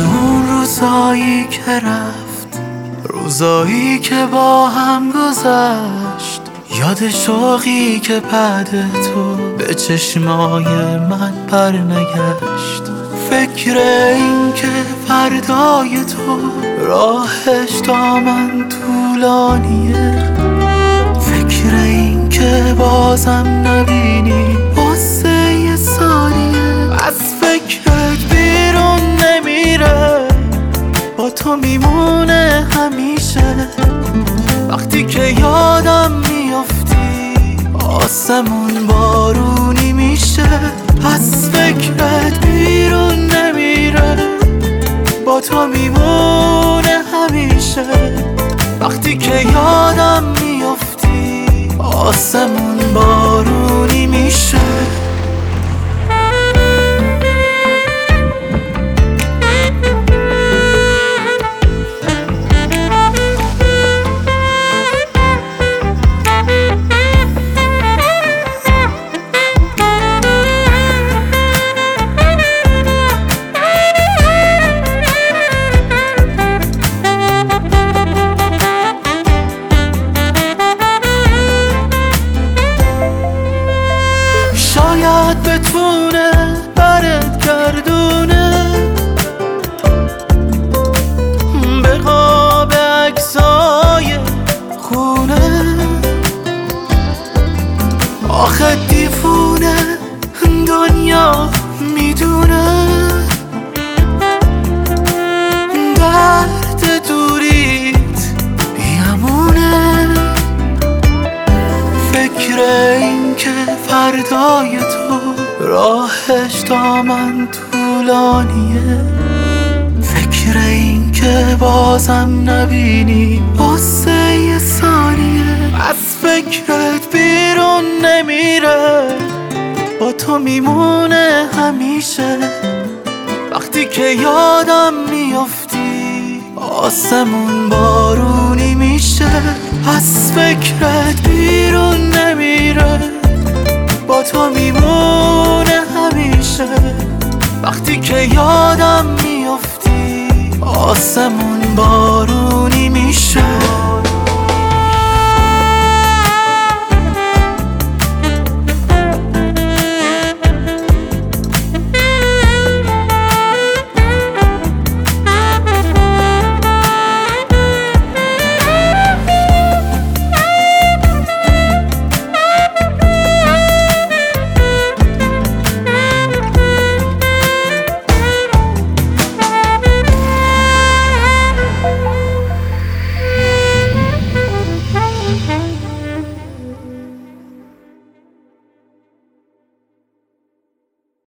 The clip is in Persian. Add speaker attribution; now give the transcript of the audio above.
Speaker 1: اون روزایی که رفت، روزایی که با هم گذشت، یاد شوقی که بعد تو به چشمای من پر نگشت. فکر این که فردای تو راهش تا من طولانیه، فکر این که بازم نبینی واسه یه ثانیه. از فکرت بیرون نمیره، با تو میمونه همیشه. وقتی که یادم میافتی آسمون بارونی میشه. از فکرت بیرون نمیره، با تو میمونه همیشه. وقتی که یادم میافتی آسمون بارونی میشه. شاید بتونه برت گردونه به قاب عکسای خونه. آخه دیوونه دنیا میدونه درد دوریت بیامونه. فکر این که فردای تو راهش تا من طولانیه، فکر این که بازم نبینی واسه یه ثانیه. از فکرت بیرون نمیره، با تو میمونه همیشه. وقتی که یادم میافتی آسمون بارونی میشه. از فکرت بیرون نمیره، با تو میمونه همیشه. وقتی که یادم میافتی آسمون بارونی میشه.